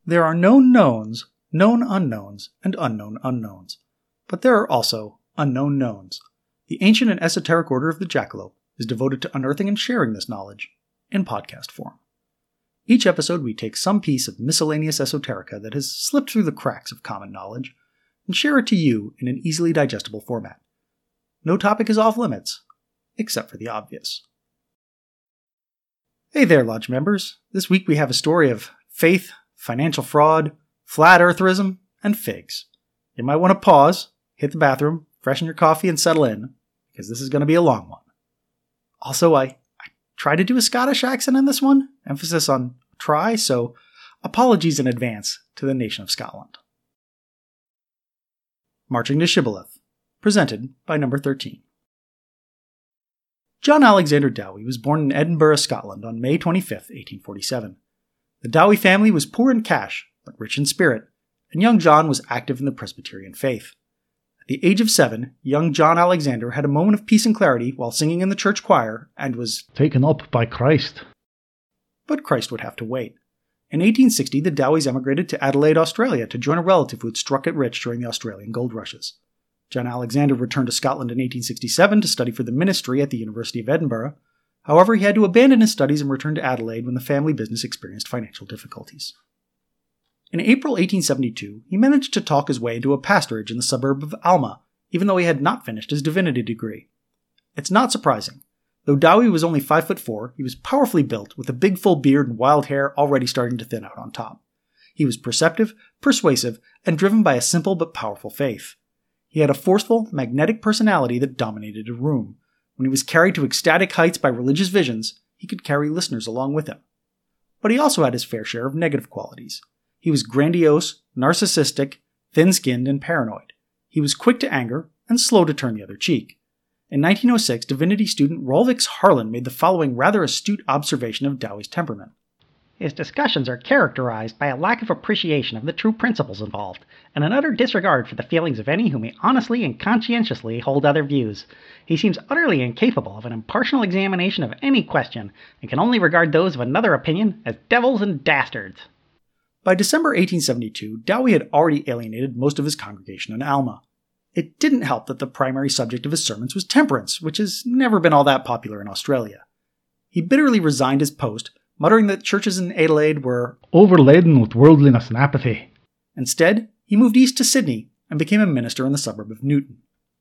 There are known knowns, known unknowns, and unknown unknowns. But there are also unknown knowns. The ancient and esoteric order of the Jackalope is devoted to unearthing and sharing this knowledge in podcast form. Each episode we take some piece of miscellaneous esoterica that has slipped through the cracks of common knowledge and share it to you in an easily digestible format. No topic is off limits, except for the obvious. Hey there, Lodge members. This week we have a story of faith, financial fraud, flat eartherism, and figs. You might want to pause, hit the bathroom, freshen your coffee, and settle in, because this is going to be a long one. Also, I tried to do a Scottish accent in this one, emphasis on try, so apologies in advance to the nation of Scotland. Marching to Shibboleth, presented by Number 13. John Alexander Dowie was born in Edinburgh, Scotland on May 25, 1847. The Dowie family was poor in cash, but rich in spirit, and young John was active in the Presbyterian faith. At the age of 7, young John Alexander had a moment of peace and clarity while singing in the church choir and was taken up by Christ. But Christ would have to wait. In 1860, the Dowies emigrated to Adelaide, Australia to join a relative who had struck it rich during the Australian gold rushes. John Alexander returned to Scotland in 1867 to study for the ministry at the University of Edinburgh. However, he had to abandon his studies and return to Adelaide when the family business experienced financial difficulties. In April 1872, he managed to talk his way into a pastorage in the suburb of Alma, even though he had not finished his divinity degree. It's not surprising. Though Dowie was only 5'4", he was powerfully built, with a big full beard and wild hair already starting to thin out on top. He was perceptive, persuasive, and driven by a simple but powerful faith. He had a forceful, magnetic personality that dominated a room. When he was carried to ecstatic heights by religious visions, he could carry listeners along with him. But he also had his fair share of negative qualities. He was grandiose, narcissistic, thin-skinned, and paranoid. He was quick to anger and slow to turn the other cheek. In 1906, divinity student Rolvix Harlan made the following rather astute observation of Dowie's temperament. His discussions are characterized by a lack of appreciation of the true principles involved, and an utter disregard for the feelings of any who may honestly and conscientiously hold other views. He seems utterly incapable of an impartial examination of any question, and can only regard those of another opinion as devils and dastards. By December 1872, Dowie had already alienated most of his congregation in Alma. It didn't help that the primary subject of his sermons was temperance, which has never been all that popular in Australia. He bitterly resigned his post, muttering that churches in Adelaide were overladen with worldliness and apathy. Instead, he moved east to Sydney and became a minister in the suburb of Newton.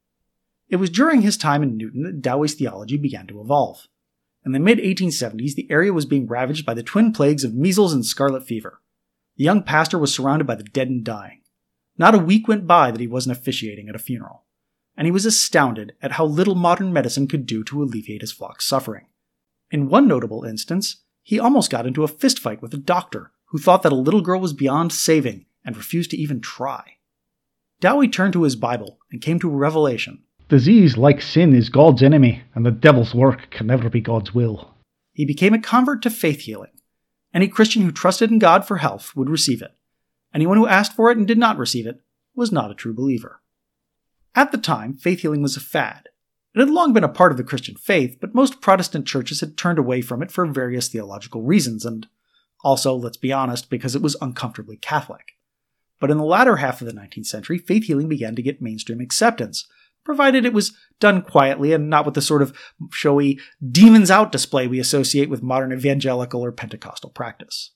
It was during his time in Newton that Dowie's theology began to evolve. In the mid-1870s, the area was being ravaged by the twin plagues of measles and scarlet fever. The young pastor was surrounded by the dead and dying. Not a week went by that he wasn't officiating at a funeral, and he was astounded at how little modern medicine could do to alleviate his flock's suffering. In one notable instance, he almost got into a fistfight with a doctor who thought that a little girl was beyond saving and refused to even try. Dowie turned to his Bible and came to a revelation. Disease, like sin, is God's enemy, and the devil's work can never be God's will. He became a convert to faith healing. Any Christian who trusted in God for health would receive it. Anyone who asked for it and did not receive it was not a true believer. At the time, faith healing was a fad. It had long been a part of the Christian faith, but most Protestant churches had turned away from it for various theological reasons, and also, let's be honest, because it was uncomfortably Catholic. But in the latter half of the 19th century, faith healing began to get mainstream acceptance, provided it was done quietly and not with the sort of showy demons out display we associate with modern evangelical or Pentecostal practice.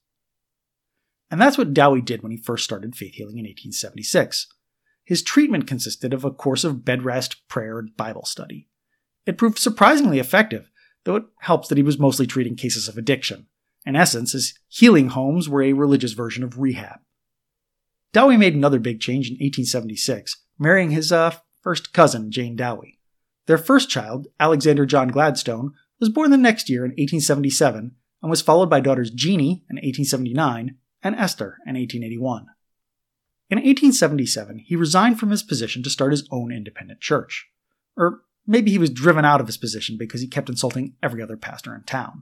And that's what Dowie did when he first started faith healing in 1876. His treatment consisted of a course of bed rest, prayer, and Bible study. It proved surprisingly effective, though it helps that he was mostly treating cases of addiction. In essence, his healing homes were a religious version of rehab. Dowie made another big change in 1876, marrying his first cousin, Jane Dowie. Their first child, Alexander John Gladstone, was born the next year in 1877 and was followed by daughters Jeannie in 1879 and Esther in 1881. In 1877, he resigned from his position to start his own independent church. Or maybe he was driven out of his position because he kept insulting every other pastor in town.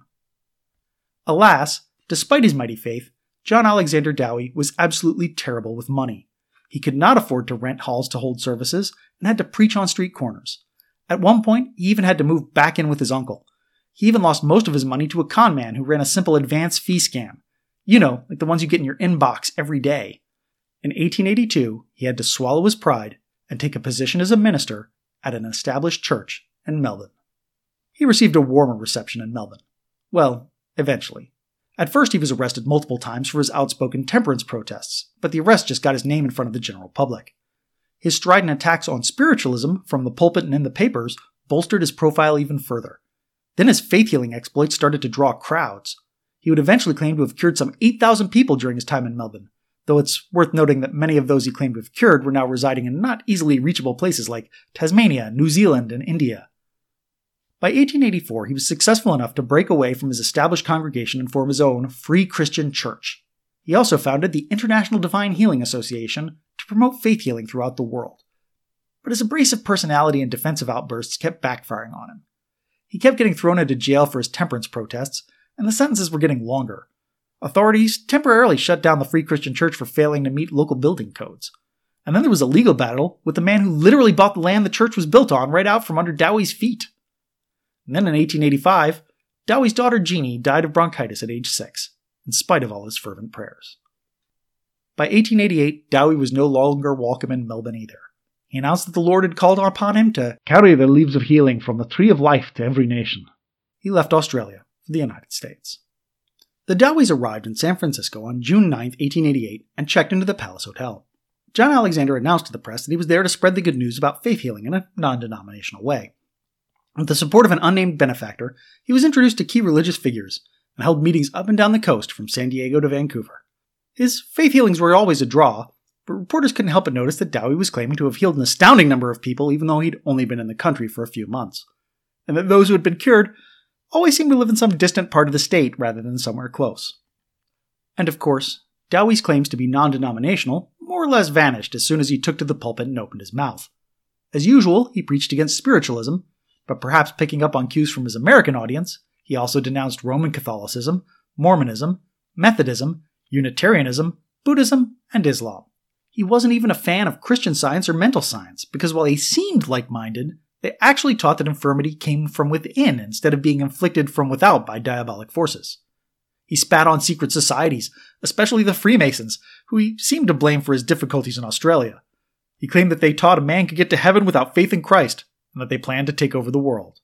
Alas, despite his mighty faith, John Alexander Dowie was absolutely terrible with money. He could not afford to rent halls to hold services and had to preach on street corners. At one point, he even had to move back in with his uncle. He even lost most of his money to a con man who ran a simple advance fee scam. You know, like the ones you get in your inbox every day. In 1882, he had to swallow his pride and take a position as a minister at an established church in Melbourne. He received a warmer reception in Melbourne. Well, eventually. At first, he was arrested multiple times for his outspoken temperance protests, but the arrest just got his name in front of the general public. His strident attacks on spiritualism from the pulpit and in the papers bolstered his profile even further. Then his faith-healing exploits started to draw crowds. He would eventually claim to have cured some 8,000 people during his time in Melbourne, though it's worth noting that many of those he claimed to have cured were now residing in not easily reachable places like Tasmania, New Zealand, and India. By 1884, he was successful enough to break away from his established congregation and form his own Free Christian Church. He also founded the International Divine Healing Association to promote faith healing throughout the world. But his abrasive personality and defensive outbursts kept backfiring on him. He kept getting thrown into jail for his temperance protests, and the sentences were getting longer. Authorities temporarily shut down the Free Christian Church for failing to meet local building codes. And then there was a legal battle with the man who literally bought the land the church was built on right out from under Dowie's feet. And then in 1885, Dowie's daughter Jeannie died of bronchitis at age 6, in spite of all his fervent prayers. By 1888, Dowie was no longer welcome in Melbourne either. He announced that the Lord had called upon him to carry the leaves of healing from the tree of life to every nation. He left Australia for the United States. The Dowies arrived in San Francisco on June 9, 1888, and checked into the Palace Hotel. John Alexander announced to the press that he was there to spread the good news about faith healing in a non-denominational way. With the support of an unnamed benefactor, he was introduced to key religious figures and held meetings up and down the coast from San Diego to Vancouver. His faith healings were always a draw, but reporters couldn't help but notice that Dowie was claiming to have healed an astounding number of people even though he'd only been in the country for a few months, and that those who had been cured always seemed to live in some distant part of the state rather than somewhere close. And of course, Dowie's claims to be non-denominational more or less vanished as soon as he took to the pulpit and opened his mouth. As usual, he preached against spiritualism, but perhaps picking up on cues from his American audience, he also denounced Roman Catholicism, Mormonism, Methodism, Unitarianism, Buddhism, and Islam. He wasn't even a fan of Christian Science or mental science, because while they seemed like-minded, they actually taught that infirmity came from within instead of being inflicted from without by diabolic forces. He spat on secret societies, especially the Freemasons, who he seemed to blame for his difficulties in Australia. He claimed that they taught a man could get to heaven without faith in Christ, and that they planned to take over the world.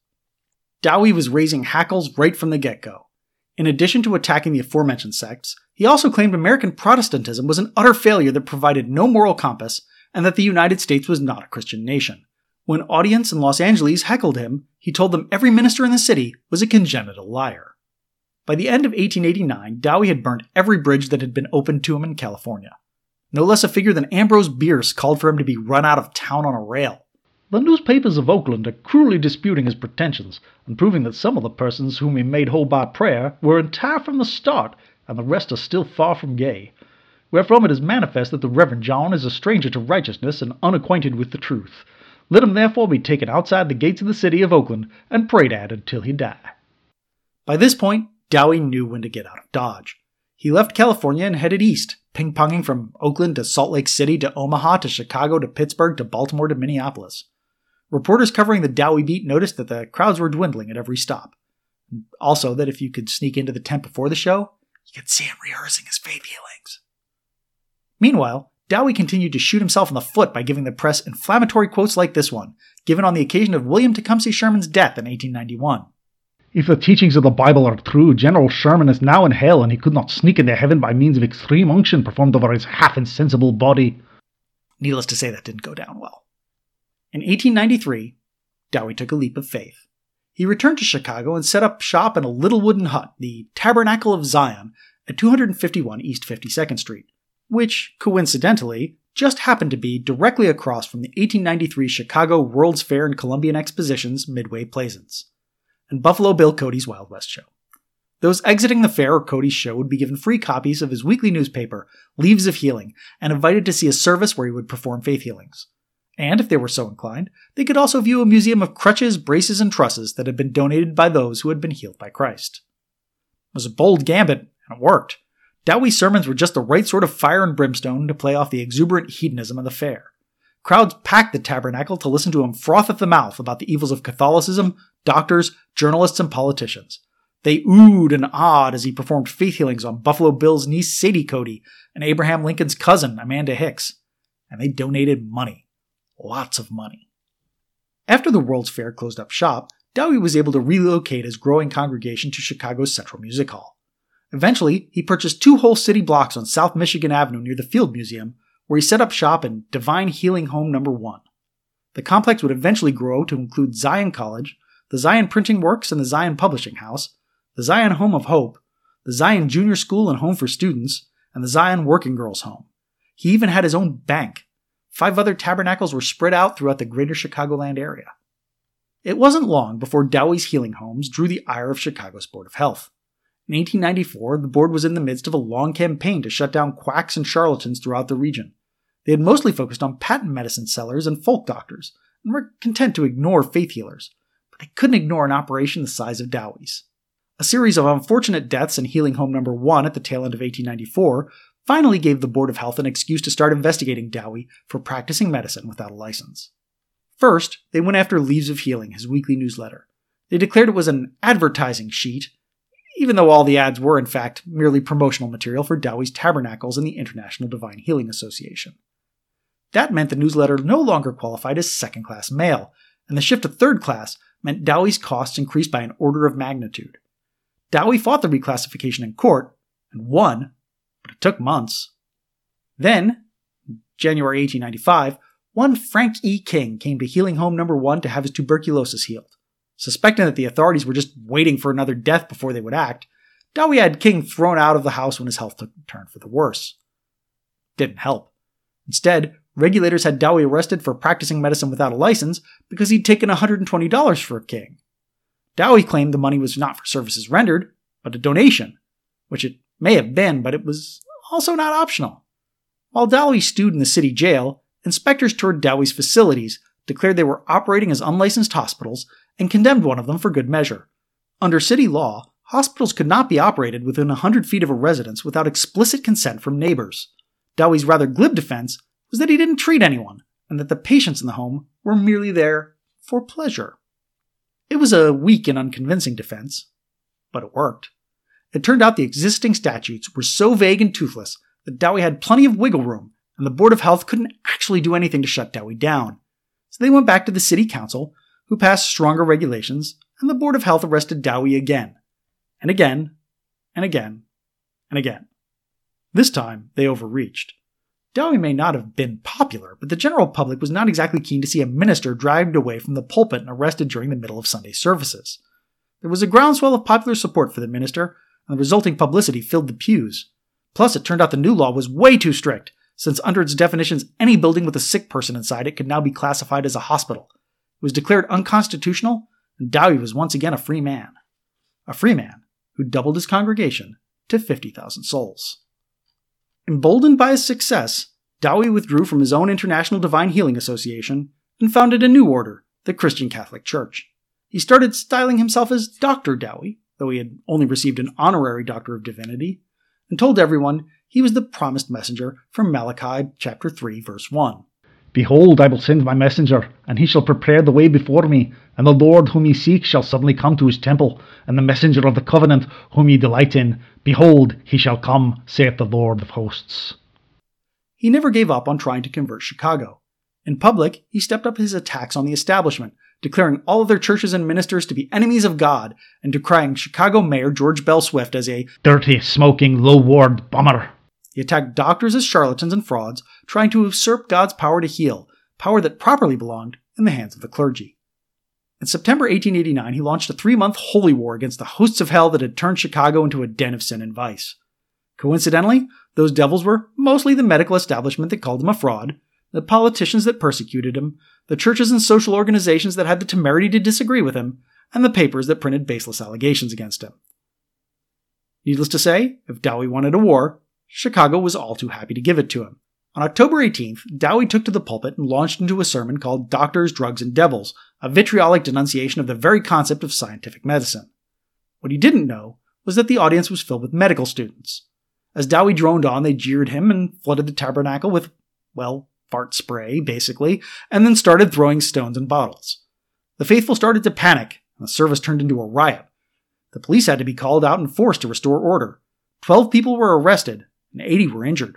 Dowie was raising hackles right from the get-go. In addition to attacking the aforementioned sects, he also claimed American Protestantism was an utter failure that provided no moral compass, and that the United States was not a Christian nation. When an audience in Los Angeles heckled him, he told them every minister in the city was a congenital liar. By the end of 1889, Dowie had burned every bridge that had been opened to him in California. No less a figure than Ambrose Bierce called for him to be run out of town on a rail. The newspapers of Oakland are cruelly disputing his pretensions, and proving that some of the persons whom he made whole by prayer were entire from the start, and the rest are still far from gay. Wherefrom it is manifest that the Reverend John is a stranger to righteousness and unacquainted with the truth. Let him therefore be taken outside the gates of the city of Oakland, and prayed at until he die. By this point, Dowie knew when to get out of Dodge. He left California and headed east, ping-ponging from Oakland to Salt Lake City to Omaha to Chicago to Pittsburgh to Baltimore to Minneapolis. Reporters covering the Dowie beat noticed that the crowds were dwindling at every stop. Also that if you could sneak into the tent before the show, you could see him rehearsing his faith healings. Meanwhile, Dowie continued to shoot himself in the foot by giving the press inflammatory quotes like this one, given on the occasion of William Tecumseh Sherman's death in 1891. If the teachings of the Bible are true, General Sherman is now in hell, and he could not sneak into heaven by means of extreme unction performed over his half-insensible body. Needless to say, that didn't go down well. In 1893, Dowie took a leap of faith. He returned to Chicago and set up shop in a little wooden hut, the Tabernacle of Zion, at 251 East 52nd Street, which, coincidentally, just happened to be directly across from the 1893 Chicago World's Fair and Columbian Exposition's Midway Plaisance, and Buffalo Bill Cody's Wild West show. Those exiting the fair or Cody's show would be given free copies of his weekly newspaper, Leaves of Healing, and invited to see a service where he would perform faith healings. And if they were so inclined, they could also view a museum of crutches, braces, and trusses that had been donated by those who had been healed by Christ. It was a bold gambit, and it worked. Dowie's sermons were just the right sort of fire and brimstone to play off the exuberant hedonism of the fair. Crowds packed the Tabernacle to listen to him froth at the mouth about the evils of Catholicism, doctors, journalists, and politicians. They oohed and awed as he performed faith healings on Buffalo Bill's niece Sadie Cody and Abraham Lincoln's cousin Amanda Hicks. And they donated money. Lots of money. After the World's Fair closed up shop, Dowie was able to relocate his growing congregation to Chicago's Central Music Hall. Eventually, he purchased 2 whole city blocks on South Michigan Avenue near the Field Museum, where he set up shop in Divine Healing Home No. 1. The complex would eventually grow to include Zion College, the Zion Printing Works and the Zion Publishing House, the Zion Home of Hope, the Zion Junior School and Home for Students, and the Zion Working Girls Home. He even had his own bank. 5 other tabernacles were spread out throughout the greater Chicagoland area. It wasn't long before Dowie's healing homes drew the ire of Chicago's Board of Health. In 1894, the board was in the midst of a long campaign to shut down quacks and charlatans throughout the region. They had mostly focused on patent medicine sellers and folk doctors, and were content to ignore faith healers, but they couldn't ignore an operation the size of Dowie's. A series of unfortunate deaths in Healing Home No. 1 at the tail end of 1894 finally gave the Board of Health an excuse to start investigating Dowie for practicing medicine without a license. First, they went after Leaves of Healing, his weekly newsletter. They declared it was an advertising sheet, even though all the ads were in fact merely promotional material for Dowie's Tabernacles and the International Divine Healing Association. That meant the newsletter no longer qualified as second-class mail, and the shift to third class meant Dowie's costs increased by an order of magnitude. Dowie fought the reclassification in court, and won, but it took months. Then, in January 1895, one Frank E. King came to Healing Home No. 1 to have his tuberculosis healed. Suspecting that the authorities were just waiting for another death before they would act, Dowie had King thrown out of the house when his health took a turn for the worse. Didn't help. Instead, regulators had Dowie arrested for practicing medicine without a license because he'd taken $120 for King. Dowie claimed the money was not for services rendered, but a donation, which it may have been, but it was also not optional. While Dowie stewed in the city jail, inspectors toured Dowie's facilities, declared they were operating as unlicensed hospitals, and condemned one of them for good measure. Under city law, hospitals could not be operated within 100 feet of a residence without explicit consent from neighbors. Dowie's rather glib defense was that he didn't treat anyone, and that the patients in the home were merely there for pleasure. It was a weak and unconvincing defense, but it worked. It turned out the existing statutes were so vague and toothless that Dowie had plenty of wiggle room, and the Board of Health couldn't actually do anything to shut Dowie down. So they went back to the city council, who passed stronger regulations, and the Board of Health arrested Dowie again, and again, and again, and again. This time, they overreached. Dowie may not have been popular, but the general public was not exactly keen to see a minister dragged away from the pulpit and arrested during the middle of Sunday services. There was a groundswell of popular support for the minister, and the resulting publicity filled the pews. Plus, it turned out the new law was way too strict, since under its definitions, any building with a sick person inside it could now be classified as a hospital. It was declared unconstitutional, and Dowie was once again a free man. A free man who doubled his congregation to 50,000 souls. Emboldened by his success, Dowie withdrew from his own International Divine Healing Association and founded a new order, the Christian Catholic Church. He started styling himself as Dr. Dowie, though he had only received an honorary Doctor of Divinity, and told everyone he was the promised messenger from Malachi chapter 3, verse 1. Behold, I will send my messenger, and he shall prepare the way before me, and the Lord whom ye seek shall suddenly come to his temple, and the messenger of the covenant whom ye delight in. Behold, he shall come, saith the Lord of hosts. He never gave up on trying to convert Chicago. In public, he stepped up his attacks on the establishment, declaring all of their churches and ministers to be enemies of God, and decrying Chicago Mayor George Bell Swift as a dirty, smoking, low-ward bummer. He attacked doctors as charlatans and frauds, trying to usurp God's power to heal, power that properly belonged in the hands of the clergy. In September 1889, he launched a 3-month holy war against the hosts of hell that had turned Chicago into a den of sin and vice. Coincidentally, those devils were mostly the medical establishment that called him a fraud, the politicians that persecuted him, the churches and social organizations that had the temerity to disagree with him, and the papers that printed baseless allegations against him. Needless to say, if Dowie wanted a war, Chicago was all too happy to give it to him. On October 18th, Dowie took to the pulpit and launched into a sermon called Doctors, Drugs, and Devils, a vitriolic denunciation of the very concept of scientific medicine. What he didn't know was that the audience was filled with medical students. As Dowie droned on, they jeered him and flooded the tabernacle with, fart spray, basically, and then started throwing stones and bottles. The faithful started to panic, and the service turned into a riot. The police had to be called out and forced to restore order. 12 people were arrested, and 80 were injured.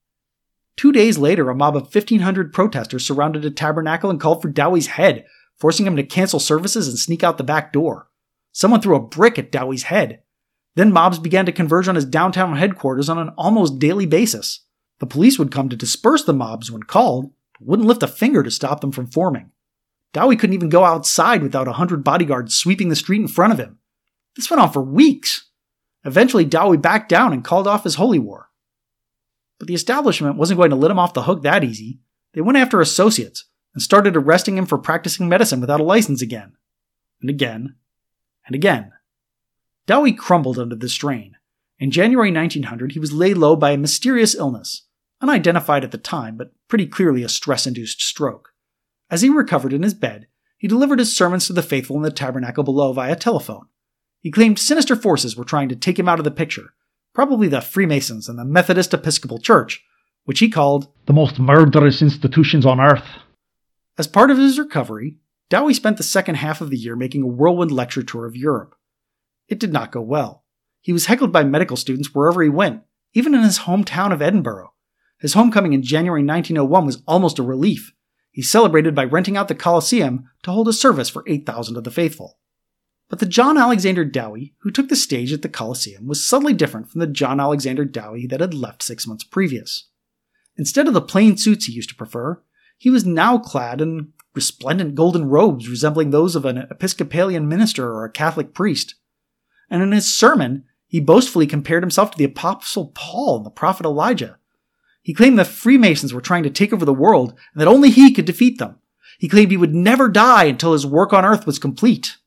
2 days later, a mob of 1,500 protesters surrounded a tabernacle and called for Dowie's head, forcing him to cancel services and sneak out the back door. Someone threw a brick at Dowie's head. Then mobs began to converge on his downtown headquarters on an almost daily basis. The police would come to disperse the mobs when called, but wouldn't lift a finger to stop them from forming. Dowie couldn't even go outside without 100 bodyguards sweeping the street in front of him. This went on for weeks. Eventually, Dowie backed down and called off his holy war. But the establishment wasn't going to let him off the hook that easy. They went after associates and started arresting him for practicing medicine without a license again. And again. And again. Dowie crumbled under the strain. In January 1900, he was laid low by a mysterious illness, unidentified at the time, but pretty clearly a stress-induced stroke. As he recovered in his bed, he delivered his sermons to the faithful in the tabernacle below via telephone. He claimed sinister forces were trying to take him out of the picture, probably the Freemasons and the Methodist Episcopal Church, which he called the most murderous institutions on earth. As part of his recovery, Dowie spent the second half of the year making a whirlwind lecture tour of Europe. It did not go well. He was heckled by medical students wherever he went, even in his hometown of Edinburgh. His homecoming in January 1901 was almost a relief. He celebrated by renting out the Colosseum to hold a service for 8,000 of the faithful. But the John Alexander Dowie who took the stage at the Colosseum was subtly different from the John Alexander Dowie that had left 6 months previous. Instead of the plain suits he used to prefer, he was now clad in resplendent golden robes resembling those of an Episcopalian minister or a Catholic priest. And in his sermon, he boastfully compared himself to the Apostle Paul and the prophet Elijah. He claimed that Freemasons were trying to take over the world and that only he could defeat them. He claimed he would never die until his work on earth was complete.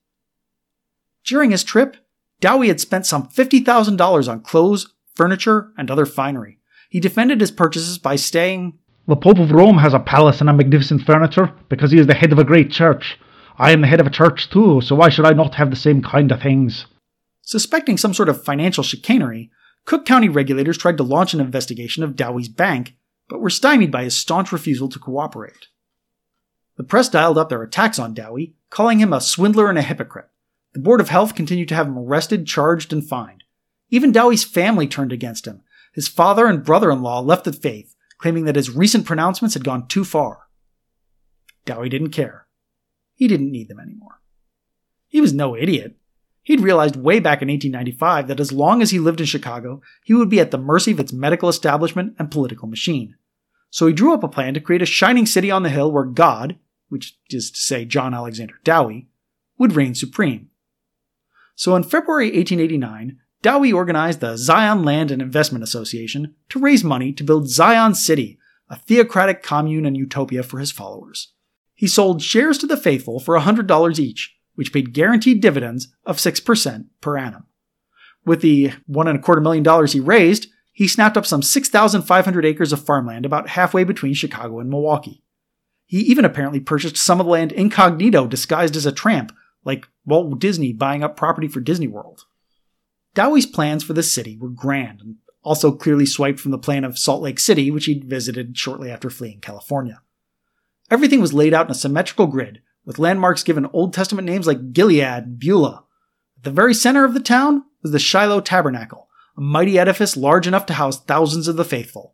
During his trip, Dowie had spent some $50,000 on clothes, furniture, and other finery. He defended his purchases by saying, "The Pope of Rome has a palace and a magnificent furniture because he is the head of a great church. I am the head of a church too, so why should I not have the same kind of things?" Suspecting some sort of financial chicanery, Cook County regulators tried to launch an investigation of Dowie's bank, but were stymied by his staunch refusal to cooperate. The press dialed up their attacks on Dowie, calling him a swindler and a hypocrite. The Board of Health continued to have him arrested, charged, and fined. Even Dowie's family turned against him. His father and brother-in-law left the faith, claiming that his recent pronouncements had gone too far. Dowie didn't care. He didn't need them anymore. He was no idiot. He'd realized way back in 1895 that as long as he lived in Chicago, he would be at the mercy of its medical establishment and political machine. So he drew up a plan to create a shining city on the hill where God, which is to say John Alexander Dowie, would reign supreme. So in February 1889, Dowie organized the Zion Land and Investment Association to raise money to build Zion City, a theocratic commune and utopia for his followers. He sold shares to the faithful for $100 each, which paid guaranteed dividends of 6% per annum. With the $1.25 million he raised, he snapped up some 6,500 acres of farmland about halfway between Chicago and Milwaukee. He even apparently purchased some of the land incognito disguised as a tramp, like Walt Disney buying up property for Disney World. Dowie's plans for the city were grand and also clearly swiped from the plan of Salt Lake City, which he'd visited shortly after fleeing California. Everything was laid out in a symmetrical grid, with landmarks given Old Testament names like Gilead and Beulah. At the very center of the town was the Shiloh Tabernacle, a mighty edifice large enough to house thousands of the faithful.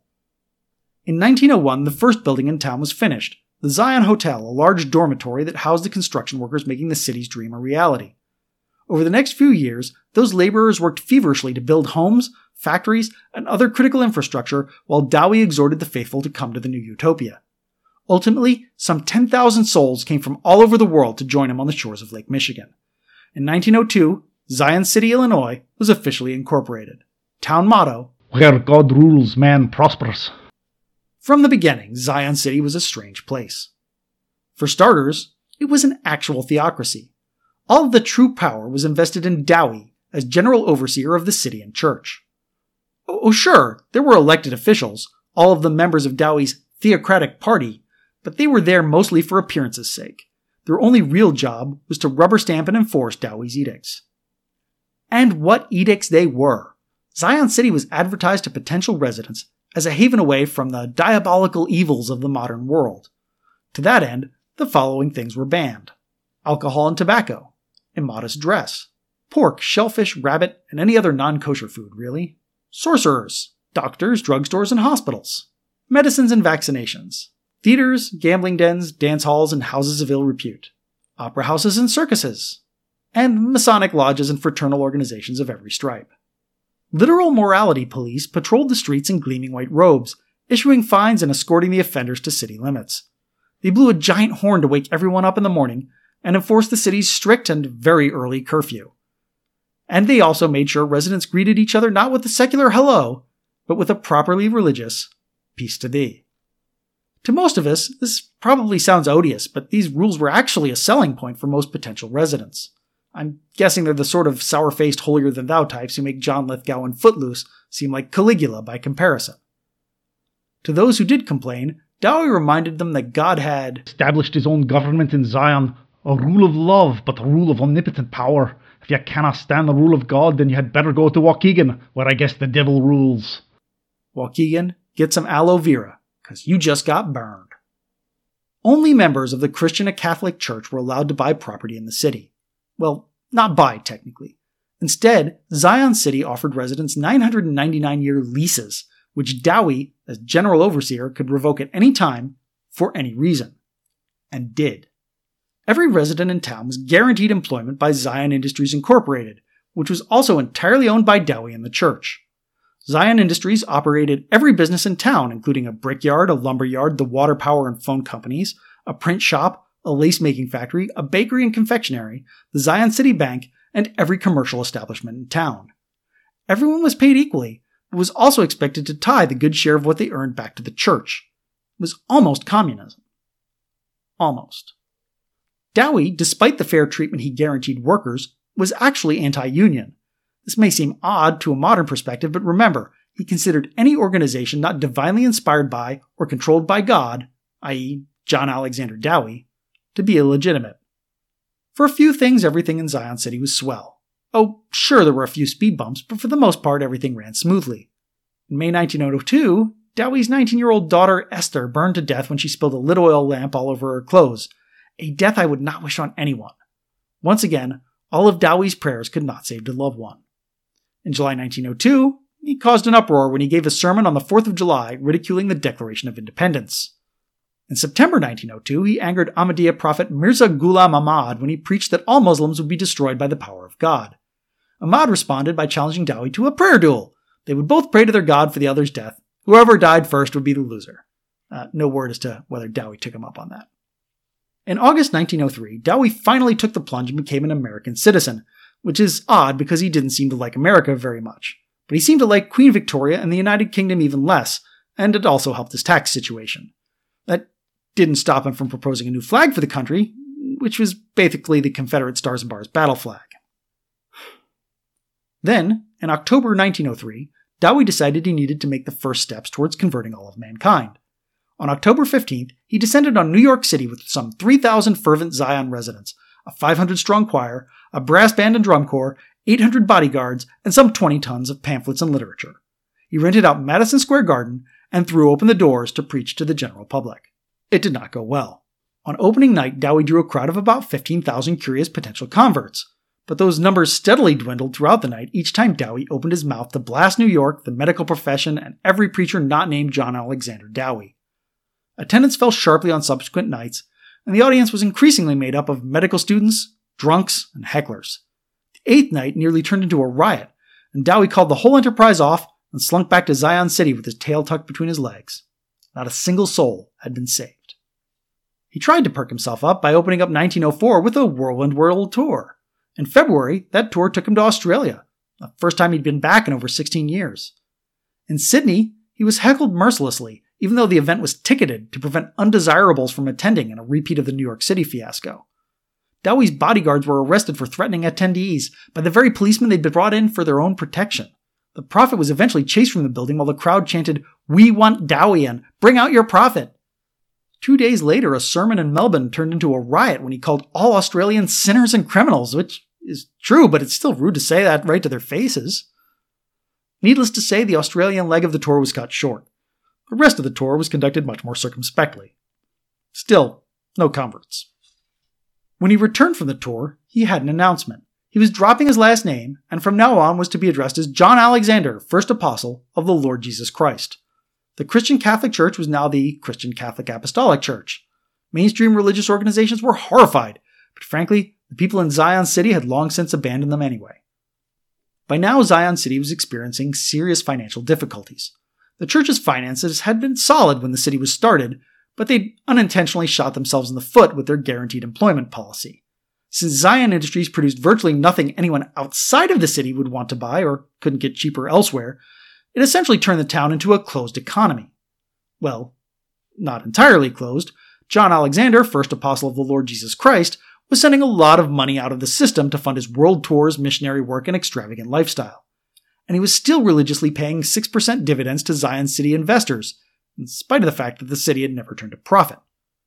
In 1901, the first building in town was finished, the Zion Hotel, a large dormitory that housed the construction workers making the city's dream a reality. Over the next few years, those laborers worked feverishly to build homes, factories, and other critical infrastructure while Dowie exhorted the faithful to come to the new utopia. Ultimately, some 10,000 souls came from all over the world to join him on the shores of Lake Michigan. In 1902, Zion City, Illinois was officially incorporated. Town motto, "Where God rules, man prospers." From the beginning, Zion City was a strange place. For starters, it was an actual theocracy. All of the true power was invested in Dowie as general overseer of the city and church. Oh, sure, there were elected officials, all of them members of Dowie's theocratic party, but they were there mostly for appearance's sake. Their only real job was to rubber stamp and enforce Dowie's edicts. And what edicts they were! Zion City was advertised to potential residents as a haven away from the diabolical evils of the modern world. To that end, the following things were banned: alcohol and tobacco, immodest dress, Pork, shellfish, rabbit, and any other non-kosher food, really. Sorcerers, doctors, drugstores, and hospitals. Medicines and vaccinations. Theaters, gambling dens, dance halls, and houses of ill repute. Opera houses and circuses. And Masonic lodges and fraternal organizations of every stripe. Literal morality police patrolled the streets in gleaming white robes, issuing fines and escorting the offenders to city limits. They blew a giant horn to wake everyone up in the morning and enforced the city's strict and very early curfew. And they also made sure residents greeted each other not with a secular hello, but with a properly religious peace to thee. To most of us, this probably sounds odious, but these rules were actually a selling point for most potential residents. I'm guessing they're the sort of sour-faced holier-than-thou types who make John Lithgow and Footloose seem like Caligula by comparison. To those who did complain, Dowie reminded them that God had established his own government in Zion, a rule of love, but a rule of omnipotent power. If you cannot stand the rule of God, then you had better go to Waukegan, where I guess the devil rules. Waukegan, get some aloe vera, 'cause you just got burned. Only members of the Christian and Catholic Church were allowed to buy property in the city. Well, not buy, technically. Instead, Zion City offered residents 999-year leases, which Dowie, as general overseer, could revoke at any time, for any reason. And did. Every resident in town was guaranteed employment by Zion Industries Incorporated, which was also entirely owned by Dowie and the church. Zion Industries operated every business in town, including a brickyard, a lumber yard, the water power and phone companies, a print shop, a lace-making factory, a bakery and confectionery, the Zion City Bank, and every commercial establishment in town. Everyone was paid equally, but was also expected to tie the good share of what they earned back to the church. It was almost communism. Almost. Dowie, despite the fair treatment he guaranteed workers, was actually anti-union. This may seem odd to a modern perspective, but remember, he considered any organization not divinely inspired by or controlled by God, i.e. John Alexander Dowie, to be illegitimate. For a few things, everything in Zion City was swell. Oh, sure, there were a few speed bumps, but for the most part, everything ran smoothly. In May 1902, Dowie's 19-year-old daughter Esther burned to death when she spilled a lit oil lamp all over her clothes, a death I would not wish on anyone. Once again, all of Dowie's prayers could not save the loved one. In July 1902, he caused an uproar when he gave a sermon on the 4th of July ridiculing the Declaration of Independence. In September 1902, he angered Ahmadiyya prophet Mirza Ghulam Ahmad when he preached that all Muslims would be destroyed by the power of God. Ahmad responded by challenging Dowie to a prayer duel. They would both pray to their God for the other's death. Whoever died first would be the loser. No word as to whether Dowie took him up on that. In August 1903, Dowie finally took the plunge and became an American citizen, which is odd because he didn't seem to like America very much. But he seemed to like Queen Victoria and the United Kingdom even less, and it also helped his tax situation. That didn't stop him from proposing a new flag for the country, which was basically the Confederate Stars and Bars battle flag. Then, in October 1903, Dowie decided he needed to make the first steps towards converting all of mankind. On October 15th, he descended on New York City with some 3,000 fervent Zion residents, a 500-strong choir, a brass band and drum corps, 800 bodyguards, and some 20 tons of pamphlets and literature. He rented out Madison Square Garden and threw open the doors to preach to the general public. It did not go well. On opening night, Dowie drew a crowd of about 15,000 curious potential converts. But those numbers steadily dwindled throughout the night each time Dowie opened his mouth to blast New York, the medical profession, and every preacher not named John Alexander Dowie. Attendance fell sharply on subsequent nights, and the audience was increasingly made up of medical students, drunks, and hecklers. The eighth night nearly turned into a riot, and Dowie called the whole enterprise off and slunk back to Zion City with his tail tucked between his legs. Not a single soul had been saved. He tried to perk himself up by opening up 1904 with a whirlwind world tour. In February, that tour took him to Australia, the first time he'd been back in over 16 years. In Sydney, he was heckled mercilessly, even though the event was ticketed to prevent undesirables from attending in a repeat of the New York City fiasco. Dowie's bodyguards were arrested for threatening attendees by the very policemen they'd been brought in for their own protection. The prophet was eventually chased from the building while the crowd chanted, "We want Dowie and bring out your prophet." 2 days later, a sermon in Melbourne turned into a riot when he called all Australians sinners and criminals, which is true, but it's still rude to say that right to their faces. Needless to say, the Australian leg of the tour was cut short. The rest of the tour was conducted much more circumspectly. Still, no converts. When he returned from the tour, he had an announcement. He was dropping his last name, and from now on was to be addressed as John Alexander, first apostle of the Lord Jesus Christ. The Christian Catholic Church was now the Christian Catholic Apostolic Church. Mainstream religious organizations were horrified, but frankly, the people in Zion City had long since abandoned them anyway. By now, Zion City was experiencing serious financial difficulties. The church's finances had been solid when the city was started, but they'd unintentionally shot themselves in the foot with their guaranteed employment policy. Since Zion Industries produced virtually nothing anyone outside of the city would want to buy or couldn't get cheaper elsewhere, it essentially turned the town into a closed economy. Well, not entirely closed. John Alexander, first apostle of the Lord Jesus Christ, was sending a lot of money out of the system to fund his world tours, missionary work, and extravagant lifestyle. And he was still religiously paying 6% dividends to Zion City investors, in spite of the fact that the city had never turned a profit.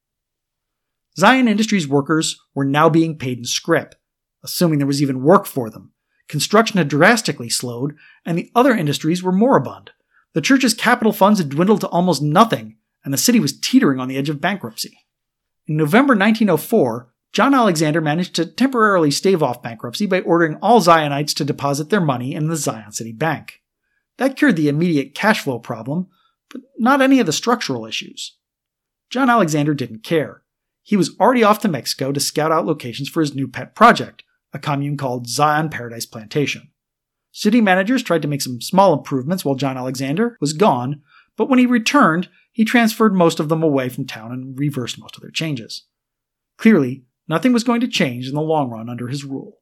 Zion Industries workers were now being paid in scrip, assuming there was even work for them. Construction had drastically slowed, and the other industries were moribund. The church's capital funds had dwindled to almost nothing, and the city was teetering on the edge of bankruptcy. In November 1904, John Alexander managed to temporarily stave off bankruptcy by ordering all Zionites to deposit their money in the Zion City Bank. That cured the immediate cash flow problem, but not any of the structural issues. John Alexander didn't care. He was already off to Mexico to scout out locations for his new pet project, a commune called Zion Paradise Plantation. City managers tried to make some small improvements while John Alexander was gone, but when he returned, he transferred most of them away from town and reversed most of their changes. Clearly, nothing was going to change in the long run under his rule.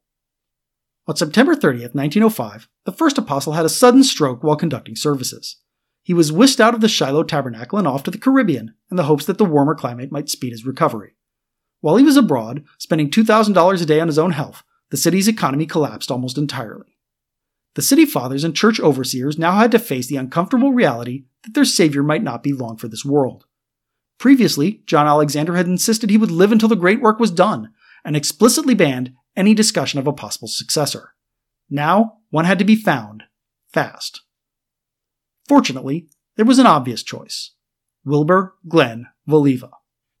On September 30th, 1905, the first apostle had a sudden stroke while conducting services. He was whisked out of the Shiloh Tabernacle and off to the Caribbean in the hopes that the warmer climate might speed his recovery. While he was abroad, spending $2,000 a day on his own health, the city's economy collapsed almost entirely. The city fathers and church overseers now had to face the uncomfortable reality that their savior might not be long for this world. Previously, John Alexander had insisted he would live until the great work was done, and explicitly banned any discussion of a possible successor. Now, one had to be found, fast. Fortunately, there was an obvious choice. Wilbur Glenn Voliva.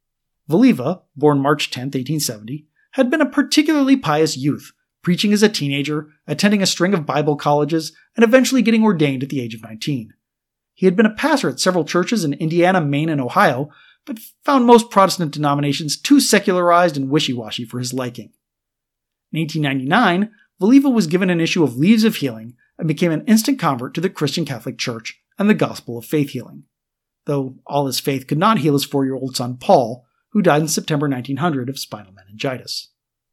Voliva, born March 10, 1870, had been a particularly pious youth, preaching as a teenager, attending a string of Bible colleges, and eventually getting ordained at the age of 19. He had been a pastor at several churches in Indiana, Maine, and Ohio, but found most Protestant denominations too secularized and wishy-washy for his liking. In 1899, Voliva was given an issue of Leaves of Healing and became an instant convert to the Christian Catholic Church and the gospel of faith healing. Though all his faith could not heal his 4-year-old son Paul, who died in September 1900 of spinal meningitis.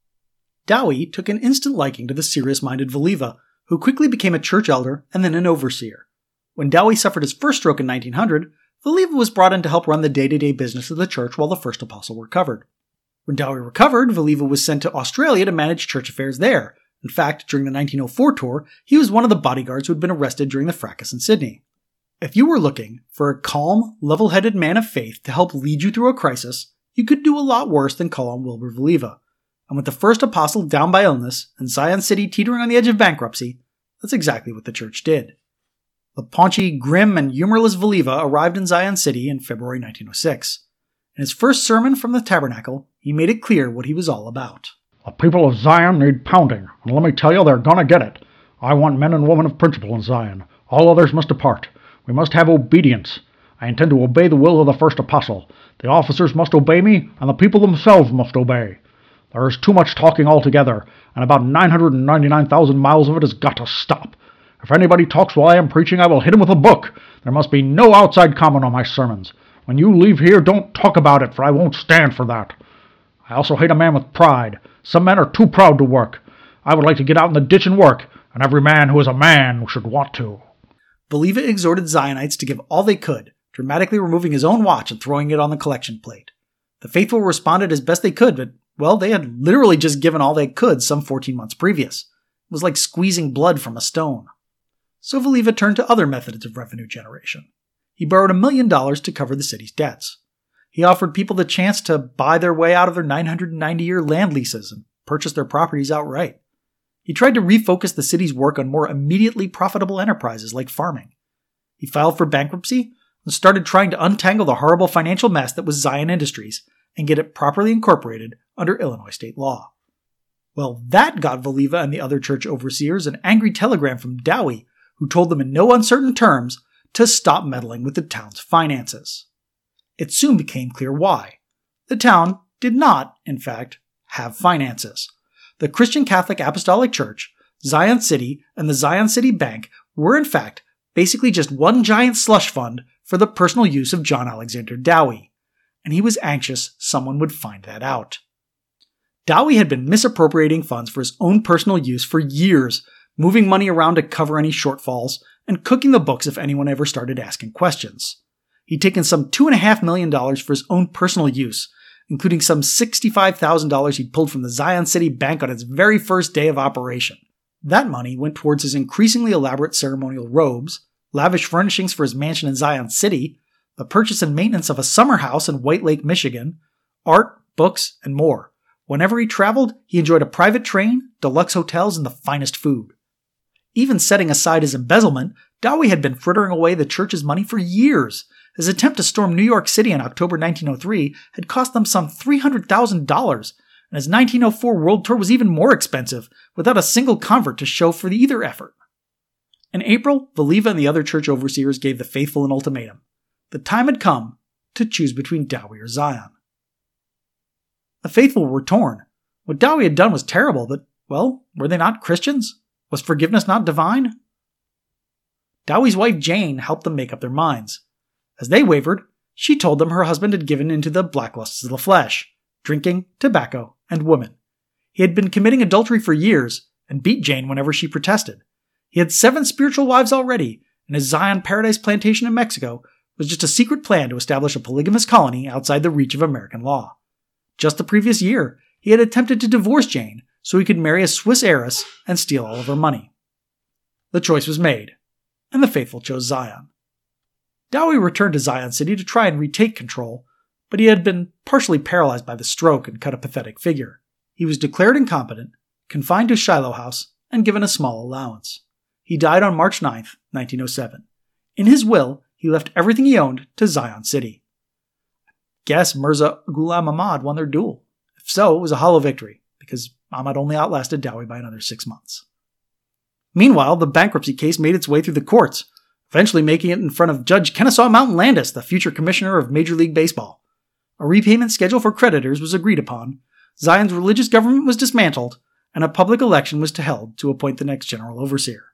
Dowie took an instant liking to the serious-minded Voliva, who quickly became a church elder and then an overseer. When Dowie suffered his first stroke in 1900, Voliva was brought in to help run the day-to-day business of the church while the first apostle recovered. When Dowie recovered, Voliva was sent to Australia to manage church affairs there. In fact, during the 1904 tour, he was one of the bodyguards who had been arrested during the fracas in Sydney. If you were looking for a calm, level-headed man of faith to help lead you through a crisis, you could do a lot worse than call on Wilbur Voliva. And with the first apostle down by illness and Zion City teetering on the edge of bankruptcy, that's exactly what the church did. The paunchy, grim, and humorless Voliva arrived in Zion City in February 1906. In his first sermon from the tabernacle, he made it clear what he was all about. The people of Zion need pounding, and let me tell you, they're gonna get it. I want men and women of principle in Zion. All others must depart. We must have obedience. I intend to obey the will of the first apostle. The officers must obey me, and the people themselves must obey. There is too much talking altogether, and about 999,000 miles of it has got to stop. If anybody talks while I am preaching, I will hit him with a book. There must be no outside comment on my sermons. When you leave here, don't talk about it, for I won't stand for that. I also hate a man with pride. Some men are too proud to work. I would like to get out in the ditch and work, and every man who is a man should want to. Voliva exhorted Zionites to give all they could, dramatically removing his own watch and throwing it on the collection plate. The faithful responded as best they could, but, well, they had literally just given all they could some 14 months previous. It was like squeezing blood from a stone. So Voliva turned to other methods of revenue generation. He borrowed $1 million to cover the city's debts. He offered people the chance to buy their way out of their 990-year land leases and purchase their properties outright. He tried to refocus the city's work on more immediately profitable enterprises like farming. He filed for bankruptcy and started trying to untangle the horrible financial mess that was Zion Industries and get it properly incorporated under Illinois state law. Well, that got Voliva and the other church overseers an angry telegram from Dowie, who told them in no uncertain terms to stop meddling with the town's finances. It soon became clear why. The town did not, in fact, have finances. The Christian Catholic Apostolic Church, Zion City, and the Zion City Bank were in fact basically just one giant slush fund for the personal use of John Alexander Dowie, and he was anxious someone would find that out. Dowie had been misappropriating funds for his own personal use for years, moving money around to cover any shortfalls, and cooking the books if anyone ever started asking questions. He'd taken some $2.5 million for his own personal use, including some $65,000 he'd pulled from the Zion City Bank on its very first day of operation. That money went towards his increasingly elaborate ceremonial robes, lavish furnishings for his mansion in Zion City, the purchase and maintenance of a summer house in White Lake, Michigan, art, books, and more. Whenever he traveled, he enjoyed a private train, deluxe hotels, and the finest food. Even setting aside his embezzlement, Dowie had been frittering away the church's money for years. His attempt to storm New York City in October 1903 had cost them some $300,000, and his 1904 world tour was even more expensive, without a single convert to show for either effort. In April, Voliva and the other church overseers gave the faithful an ultimatum. The time had come to choose between Dowie or Zion. The faithful were torn. What Dowie had done was terrible, but, well, were they not Christians? Was forgiveness not divine? Dowie's wife Jane helped them make up their minds. As they wavered, she told them her husband had given into the black lusts of the flesh, drinking, tobacco, and women. He had been committing adultery for years, and beat Jane whenever she protested. He had 7 spiritual wives already, and his Zion Paradise plantation in Mexico was just a secret plan to establish a polygamous colony outside the reach of American law. Just the previous year, he had attempted to divorce Jane so he could marry a Swiss heiress and steal all of her money. The choice was made, and the faithful chose Zion. Dowie returned to Zion City to try and retake control, but he had been partially paralyzed by the stroke and cut a pathetic figure. He was declared incompetent, confined to Shiloh House, and given a small allowance. He died on March 9, 1907. In his will, he left everything he owned to Zion City. Guess Mirza Ghulam Ahmad won their duel. If so, it was a hollow victory, because Ahmad only outlasted Dowie by another 6 months. Meanwhile, the bankruptcy case made its way through the courts, eventually making it in front of Judge Kennesaw Mountain Landis, the future commissioner of Major League Baseball. A repayment schedule for creditors was agreed upon, Zion's religious government was dismantled, and a public election was held to appoint the next general overseer.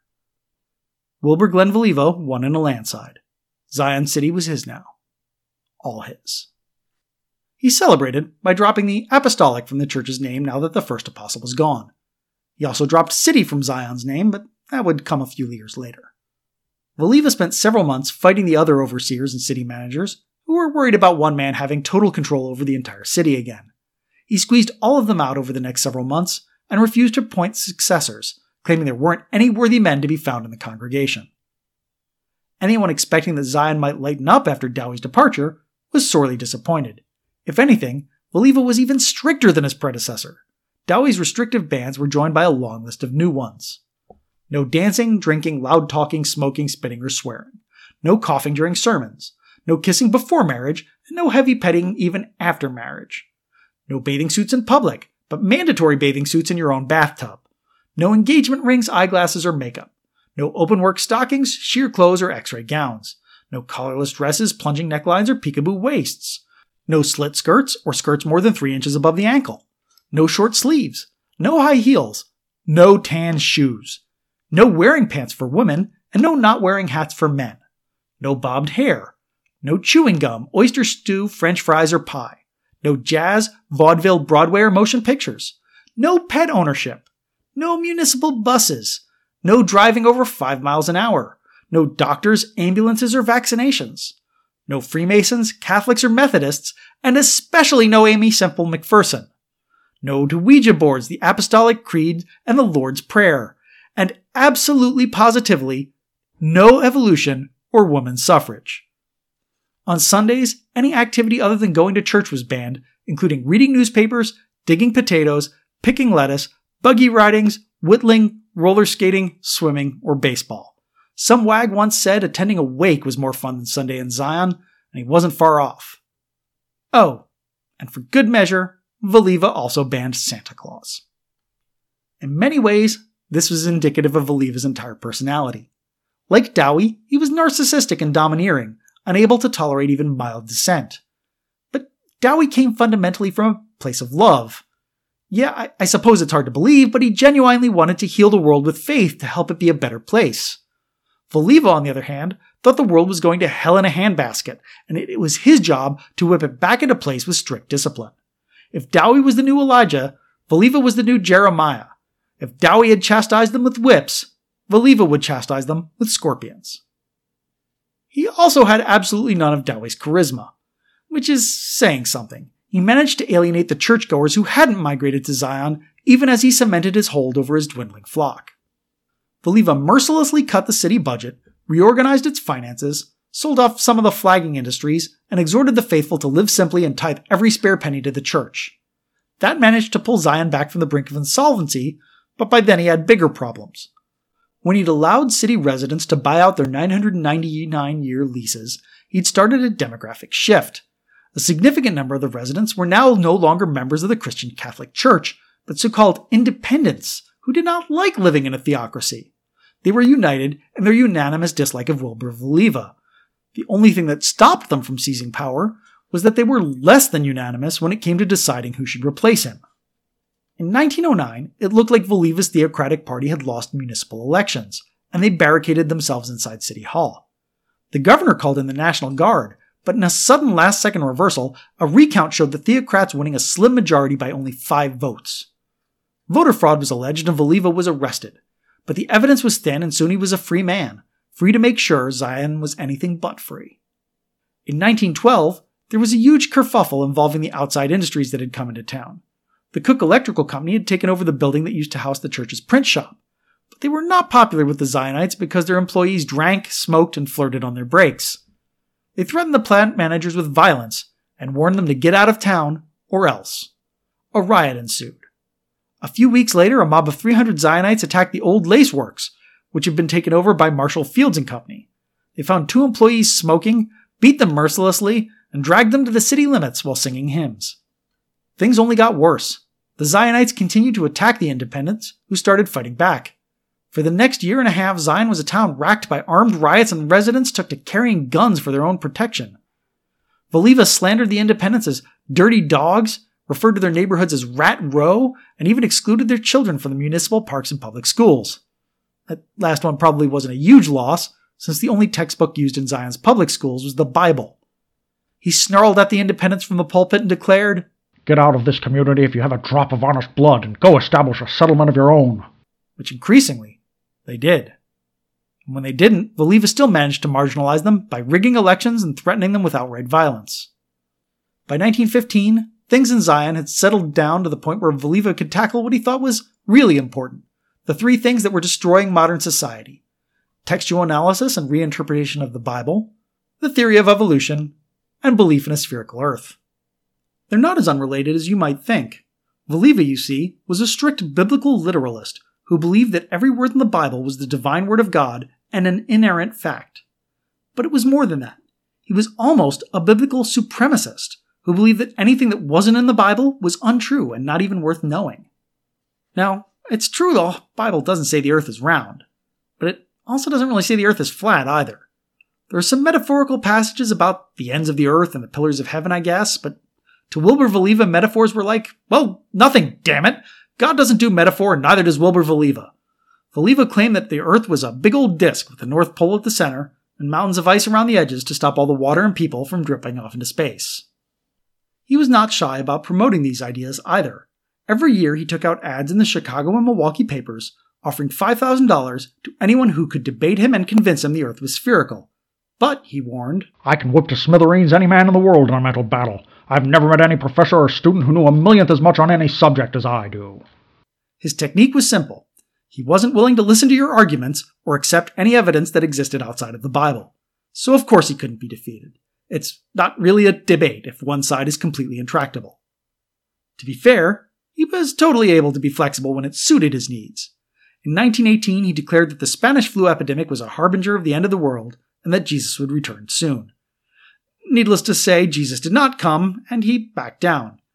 Wilbur Glenn Voliva won in a landslide. Zion City was his now. All his. He celebrated by dropping the apostolic from the church's name now that the first apostle was gone. He also dropped city from Zion's name, but that would come a few years later. Voliva spent several months fighting the other overseers and city managers, who were worried about one man having total control over the entire city again. He squeezed all of them out over the next several months and refused to appoint successors, claiming there weren't any worthy men to be found in the congregation. Anyone expecting that Zion might lighten up after Dowie's departure was sorely disappointed. If anything, Voliva was even stricter than his predecessor. Dowie's restrictive bans were joined by a long list of new ones. No dancing, drinking, loud talking, smoking, spitting, or swearing. No coughing during sermons. No kissing before marriage, and no heavy petting even after marriage. No bathing suits in public, but mandatory bathing suits in your own bathtub. No engagement rings, eyeglasses, or makeup. No open-work stockings, sheer clothes, or x-ray gowns. No collarless dresses, plunging necklines, or peekaboo waists. No slit skirts, or skirts more than 3 inches above the ankle. No short sleeves. No high heels. No tan shoes. No wearing pants for women, and no not wearing hats for men. No bobbed hair. No chewing gum, oyster stew, French fries, or pie. No jazz, vaudeville, Broadway, or motion pictures. No pet ownership. No municipal buses. No driving over 5 miles an hour. No doctors, ambulances, or vaccinations. No Freemasons, Catholics, or Methodists, and especially no Amy Semple McPherson. No to Ouija boards, the Apostolic Creed, and the Lord's Prayer. And absolutely positively, no evolution or women's suffrage. On Sundays, any activity other than going to church was banned, including reading newspapers, digging potatoes, picking lettuce, buggy ridings, whittling, roller skating, swimming, or baseball. Some wag once said attending a wake was more fun than Sunday in Zion, and he wasn't far off. Oh, and for good measure, Voliva also banned Santa Claus. In many ways, this was indicative of Voliva's entire personality. Like Dowie, he was narcissistic and domineering, unable to tolerate even mild dissent. But Dowie came fundamentally from a place of love. Yeah, I suppose it's hard to believe, but he genuinely wanted to heal the world with faith to help it be a better place. Voliva, on the other hand, thought the world was going to hell in a handbasket, and it was his job to whip it back into place with strict discipline. If Dowie was the new Elijah, Voliva was the new Jeremiah. If Dowie had chastised them with whips, Voliva would chastise them with scorpions. He also had absolutely none of Dowie's charisma, which is saying something. He managed to alienate the churchgoers who hadn't migrated to Zion, even as he cemented his hold over his dwindling flock. Voliva mercilessly cut the city budget, reorganized its finances, sold off some of the flagging industries, and exhorted the faithful to live simply and tithe every spare penny to the church. That managed to pull Zion back from the brink of insolvency, but by then he had bigger problems. When he'd allowed city residents to buy out their 999-year leases, he'd started a demographic shift. A significant number of the residents were now no longer members of the Christian Catholic Church, but so-called independents who did not like living in a theocracy. They were united in their unanimous dislike of Wilbur Voliva. The only thing that stopped them from seizing power was that they were less than unanimous when it came to deciding who should replace him. In 1909, it looked like Voliva's Theocratic Party had lost municipal elections, and they barricaded themselves inside City Hall. The governor called in the National Guard, but in a sudden last-second reversal, a recount showed the Theocrats winning a slim majority by only 5 votes. Voter fraud was alleged and Voliva was arrested, but the evidence was thin and soon he was a free man, free to make sure Zion was anything but free. In 1912, there was a huge kerfuffle involving the outside industries that had come into town. The Cook Electrical Company had taken over the building that used to house the church's print shop, but they were not popular with the Zionites because their employees drank, smoked, and flirted on their breaks. They threatened the plant managers with violence and warned them to get out of town or else. A riot ensued. A few weeks later, a mob of 300 Zionites attacked the old lace works, which had been taken over by Marshall Fields and Company. They found 2 employees smoking, beat them mercilessly, and dragged them to the city limits while singing hymns. Things only got worse. The Zionites continued to attack the independents, who started fighting back. For the next year and a half, Zion was a town racked by armed riots and residents took to carrying guns for their own protection. Voliva slandered the independents as dirty dogs, referred to their neighborhoods as Rat Row, and even excluded their children from the municipal parks and public schools. That last one probably wasn't a huge loss, since the only textbook used in Zion's public schools was the Bible. He snarled at the independents from the pulpit and declared, "Get out of this community if you have a drop of honest blood, and go establish a settlement of your own." Which increasingly, they did. And when they didn't, Voliva still managed to marginalize them by rigging elections and threatening them with outright violence. By 1915, things in Zion had settled down to the point where Voliva could tackle what he thought was really important, the 3 things that were destroying modern society: textual analysis and reinterpretation of the Bible, the theory of evolution, and belief in a spherical Earth. They're not as unrelated as you might think. Voliva, you see, was a strict biblical literalist who believed that every word in the Bible was the divine word of God and an inerrant fact. But it was more than that. He was almost a biblical supremacist who believed that anything that wasn't in the Bible was untrue and not even worth knowing. Now, it's true the Bible doesn't say the earth is round, but it also doesn't really say the earth is flat either. There are some metaphorical passages about the ends of the earth and the pillars of heaven, I guess, but to Wilbur Voliva, metaphors were like, well, nothing, damn it. God doesn't do metaphor, and neither does Wilbur Voliva. Voliva claimed that the earth was a big old disk with the North Pole at the center and mountains of ice around the edges to stop all the water and people from dripping off into space. He was not shy about promoting these ideas either. Every year he took out ads in the Chicago and Milwaukee papers, offering $5,000 to anyone who could debate him and convince him the earth was spherical. But, he warned, "I can whip to smithereens any man in the world in a mental battle. I've never met any professor or student who knew a millionth as much on any subject as I do." His technique was simple. He wasn't willing to listen to your arguments or accept any evidence that existed outside of the Bible. So of course he couldn't be defeated. It's not really a debate if one side is completely intractable. To be fair, he was totally able to be flexible when it suited his needs. In 1918, he declared that the Spanish flu epidemic was a harbinger of the end of the world and that Jesus would return soon. Needless to say, Jesus did not come, and he backed down.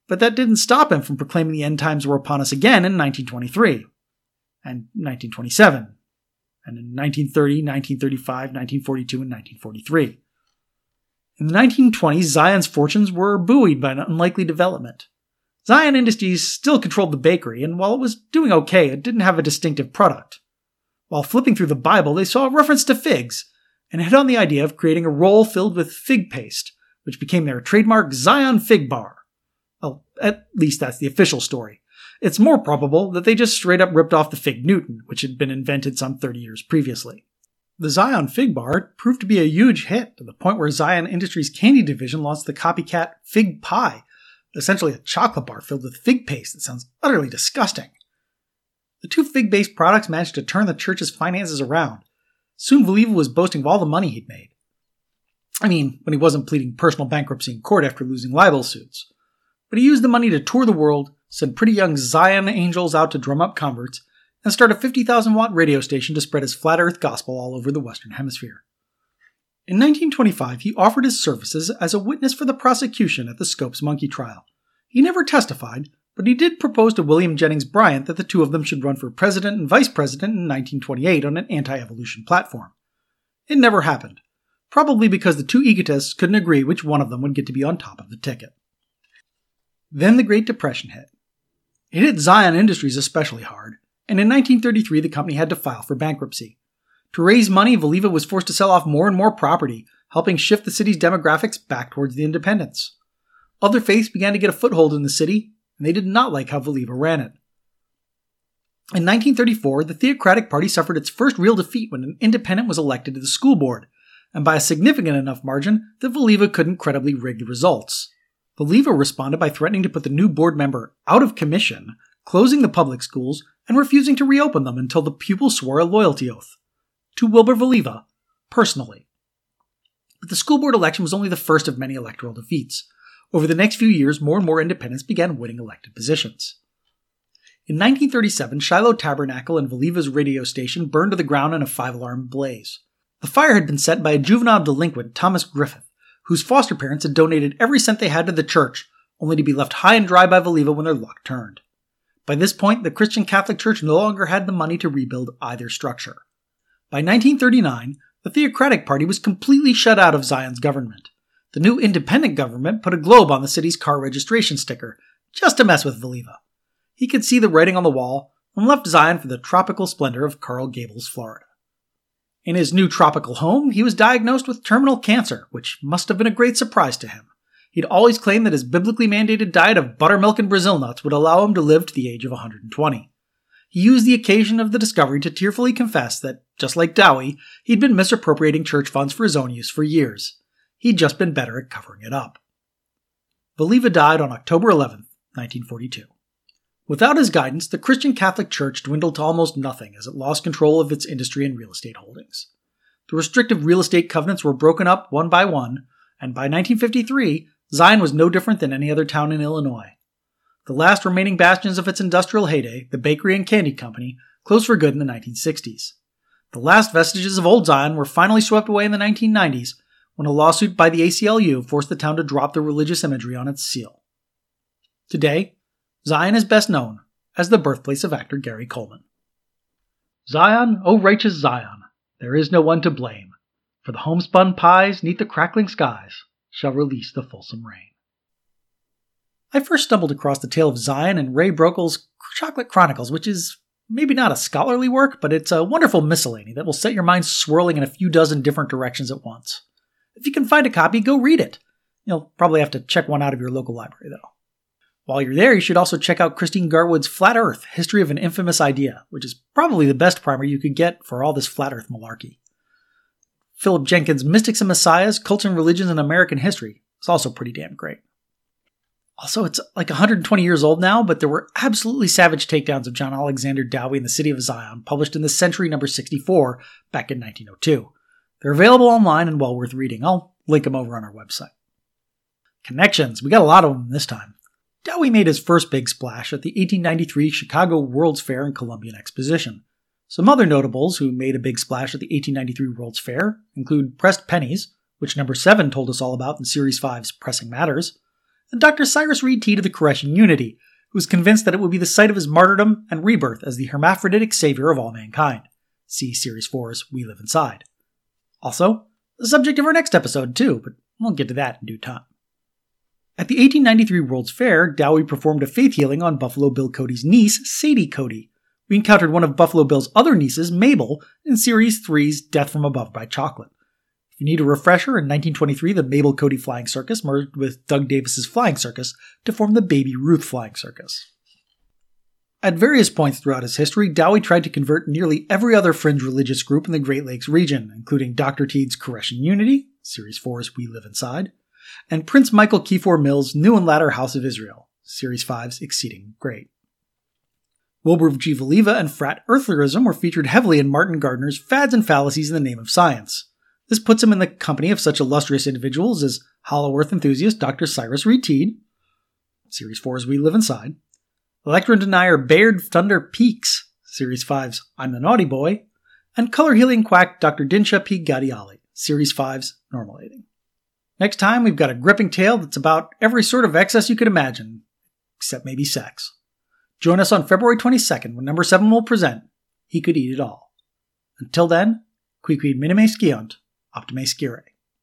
But that didn't stop him from proclaiming the end times were upon us again in 1923, and 1927, and in 1930, 1935, 1942, and 1943. In the 1920s, Zion's fortunes were buoyed by an unlikely development. Zion Industries still controlled the bakery, and while it was doing okay, it didn't have a distinctive product. While flipping through the Bible, they saw a reference to figs, and hit on the idea of creating a roll filled with fig paste, which became their trademark Zion Fig Bar. Well, at least that's the official story. It's more probable that they just straight up ripped off the Fig Newton, which had been invented some 30 years previously. The Zion Fig Bar proved to be a huge hit, to the point where Zion Industries' candy division launched the copycat Fig Pie, essentially a chocolate bar filled with fig paste that sounds utterly disgusting. The two fig-based products managed to turn the church's finances around. Soon Voliva was boasting of all the money he'd made. I mean, when he wasn't pleading personal bankruptcy in court after losing libel suits. But he used the money to tour the world, send pretty young Zion angels out to drum up converts, and start a 50,000-watt radio station to spread his flat earth gospel all over the Western Hemisphere. In 1925, he offered his services as a witness for the prosecution at the Scopes Monkey trial. He never testified, but he did propose to William Jennings Bryan that the two of them should run for president and vice president in 1928 on an anti-evolution platform. It never happened, probably because the two egotists couldn't agree which one of them would get to be on top of the ticket. Then the Great Depression hit. It hit Zion Industries especially hard, and in 1933 the company had to file for bankruptcy. To raise money, Voliva was forced to sell off more and more property, helping shift the city's demographics back towards the independents. Other faiths began to get a foothold in the city, and they did not like how Voliva ran it. In 1934, the Theocratic Party suffered its first real defeat when an independent was elected to the school board, and by a significant enough margin that Voliva couldn't credibly rig the results. Voliva responded by threatening to put the new board member out of commission, closing the public schools, and refusing to reopen them until the pupils swore a loyalty oath. To Wilbur Voliva, personally. But the school board election was only the first of many electoral defeats. Over the next few years, more and more independents began winning elected positions. In 1937, Shiloh Tabernacle and Voliva's radio station burned to the ground in a 5-alarm blaze. The fire had been set by a juvenile delinquent, Thomas Griffith, whose foster parents had donated every cent they had to the church, only to be left high and dry by Voliva when their luck turned. By this point, the Christian Catholic Church no longer had the money to rebuild either structure. By 1939, the Theocratic Party was completely shut out of Zion's government. The new independent government put a globe on the city's car registration sticker, just to mess with Voliva. He could see the writing on the wall and left Zion for the tropical splendor of Coral Gables, Florida. In his new tropical home, he was diagnosed with terminal cancer, which must have been a great surprise to him. He'd always claimed that his biblically mandated diet of buttermilk and Brazil nuts would allow him to live to the age of 120. He used the occasion of the discovery to tearfully confess that, just like Dowie, he'd been misappropriating church funds for his own use for years. He'd just been better at covering it up. Voliva died on October 11, 1942. Without his guidance, the Christian Catholic Church dwindled to almost nothing as it lost control of its industry and real estate holdings. The restrictive real estate covenants were broken up one by one, and by 1953, Zion was no different than any other town in Illinois. The last remaining bastions of its industrial heyday, the Bakery and Candy Company, closed for good in the 1960s. The last vestiges of old Zion were finally swept away in the 1990s when a lawsuit by the ACLU forced the town to drop the religious imagery on its seal. Today, Zion is best known as the birthplace of actor Gary Coleman. Zion, O righteous Zion, there is no one to blame, for the homespun pies 'neath the crackling skies shall release the fulsome rain. I first stumbled across the tale of Zion in Ray Brokel's Chocolate Chronicles, which is maybe not a scholarly work, but it's a wonderful miscellany that will set your mind swirling in a few dozen different directions at once. If you can find a copy, go read it. You'll probably have to check one out of your local library, though. While you're there, you should also check out Christine Garwood's Flat Earth, History of an Infamous Idea, which is probably the best primer you could get for all this Flat Earth malarkey. Philip Jenkins' Mystics and Messiahs, Cults and Religions in American History is also pretty damn great. Also, it's like 120 years old now, but there were absolutely savage takedowns of John Alexander Dowie in the City of Zion, published in the Century number 64 back in 1902. They're available online and well worth reading. I'll link them over on our website. Connections. We got a lot of them this time. Dowie made his first big splash at the 1893 Chicago World's Fair and Columbian Exposition. Some other notables who made a big splash at the 1893 World's Fair include pressed pennies, which number 7 told us all about in Series 5's Pressing Matters, and Dr. Cyrus Reed Teed of the Koreshan Unity, who was convinced that it would be the site of his martyrdom and rebirth as the hermaphroditic savior of all mankind. See Series 4's We Live Inside. Also, the subject of our next episode too, but we'll get to that in due time. At the 1893 World's Fair, Dowie performed a faith healing on Buffalo Bill Cody's niece, Sadie Cody. We encountered one of Buffalo Bill's other nieces, Mabel, in Series 3's Death from Above by Chocolate. If you need a refresher, in 1923 the Mabel Cody Flying Circus merged with Doug Davis's Flying Circus to form the Baby Ruth Flying Circus. At various points throughout his history, Dowie tried to convert nearly every other fringe religious group in the Great Lakes region, including Dr. Teed's Koreshan Unity, Series 4's We Live Inside, and Prince Michael Kiefer Mills' New and Latter House of Israel, Series 5's Exceeding Great. Wilbur G. Voliva and Frat Earthlerism were featured heavily in Martin Gardner's Fads and Fallacies in the Name of Science. This puts him in the company of such illustrious individuals as Hollow Earth enthusiast Dr. Cyrus Reed Teed, Series 4's We Live Inside, electron denier Baird Thunder Peaks, Series 5's I'm the Naughty Boy, and color healing quack Dr. Dinsha P. Gadiali, Series 5's Normalating. Next time, we've got a gripping tale that's about every sort of excess you could imagine, except maybe sex. Join us on February 22nd when Number 7 will present He Could Eat It All. Until then, Quid minime sciunt, optime scire.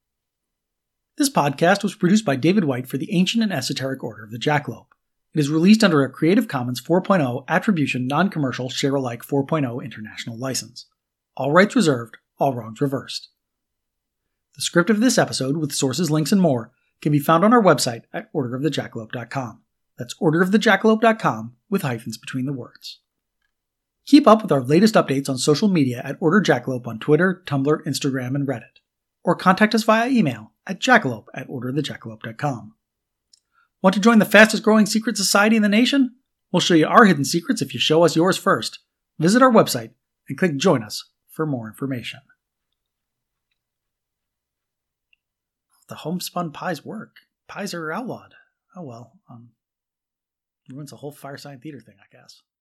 This podcast was produced by David White for the Ancient and Esoteric Order of the Jackalope. It is released under a Creative Commons 4.0 Attribution Non-Commercial Share-alike 4.0 International License. All rights reserved, all wrongs reversed. The script of this episode, with sources, links, and more, can be found on our website at orderofthejackalope.com. That's orderofthejackalope.com with hyphens between the words. Keep up with our latest updates on social media at Order Jackalope on Twitter, Tumblr, Instagram, and Reddit. Or contact us via email at jackalope@orderofthejackalope.com. Want to join the fastest growing secret society in the nation? We'll show you our hidden secrets if you show us yours first. Visit our website and click Join Us for more information. The homespun pies work. Pies are outlawed. Oh well, ruins the whole Firesign Theater thing, I guess.